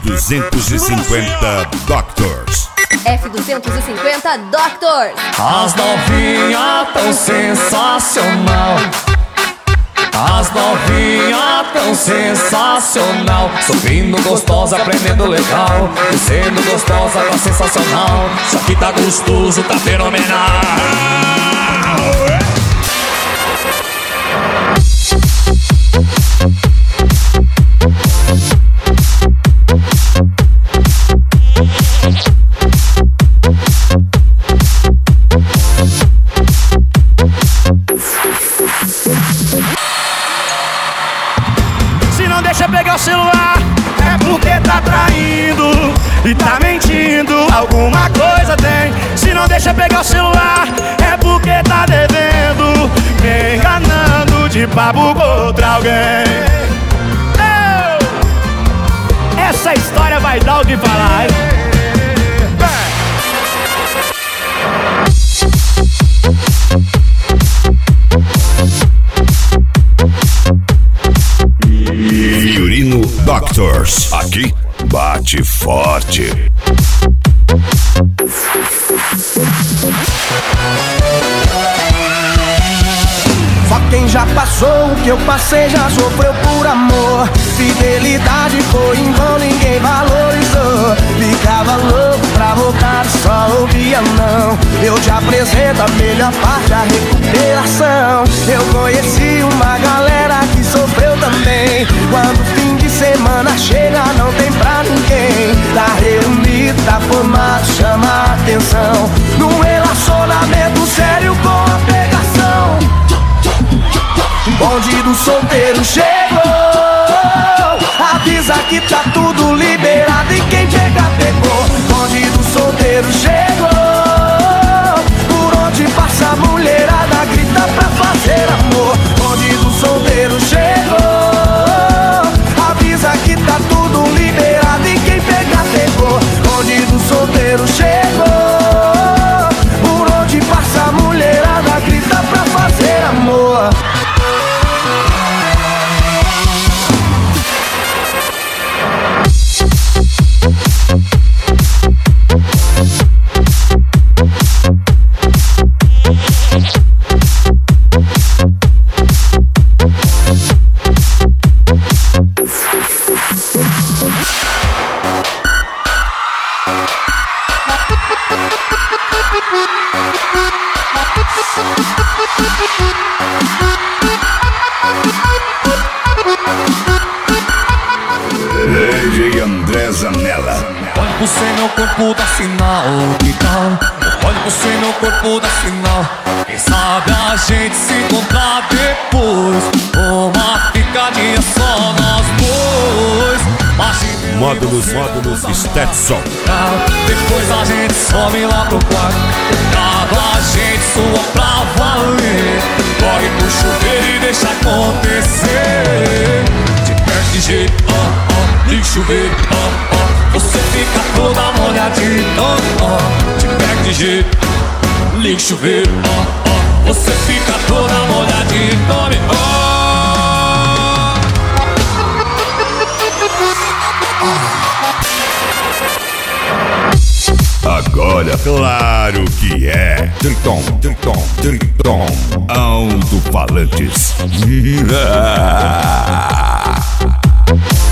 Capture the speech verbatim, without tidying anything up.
duzentos e cinquenta Doctors. F duzentos e cinquenta Doctors. As novinhas tão sensacional. As novinhas tão sensacional. Subindo gostosa, aprendendo legal. Descendo gostosa, tá sensacional. Isso aqui tá gostoso, tá fenomenal. Se não deixa pegar o celular, é porque tá traindo e tá mentindo, alguma coisa tem. Se não deixa pegar o celular, é porque tá devendo, me enganando de papo com outra alguém. Eu! Essa história vai dar o que falar, hein? Fiorino Doctors. Aqui bate forte. Só quem já passou o que eu passei já sofreu por amor. Fidelidade foi em vão, ninguém valorizou. Ficava louco pra voltar, só ouvia não. Eu te apresento a melhor parte, a recuperação. Eu conheci uma galera que sofreu também. Quando o fim de semana chega não tem pra ninguém. Tá reunido, tá formado, chama a atenção. Num relacionamento sério com a pegação. Bonde do solteiro chegou. Avisa que tá tudo liberado e quem pegar pegou. Bonde do solteiro chegou. Por onde passa a mulherada grita pra fazer amor. Bonde do solteiro chegou. Avisa que tá tudo liberado e quem pegar pegou. Bonde do solteiro chegou. Por onde passa a mulherada grita pra fazer amor. D J André Zanella. Olha pro seu meu corpo dá sinal, que tal? Olha pro seu meu corpo dá sinal. Quem sabe a gente se encontrar depois. Uma ficadinha só nós dois. Módulos, módulos Stetson. Depois a gente sobe lá pro quarto. Quando a gente sua pra valer. Corre pro chuveiro e deixa acontecer. De perto de jeito, ó, ó, liga o chuveiro, ó, ó. Você fica toda molhadinha, ó, ó. De perto de jeito, liga o chuveiro, ó, ó. Você fica toda molhadinha, tome, ó. Agora, claro que é Triton, Triton, Triton Alto-falantes.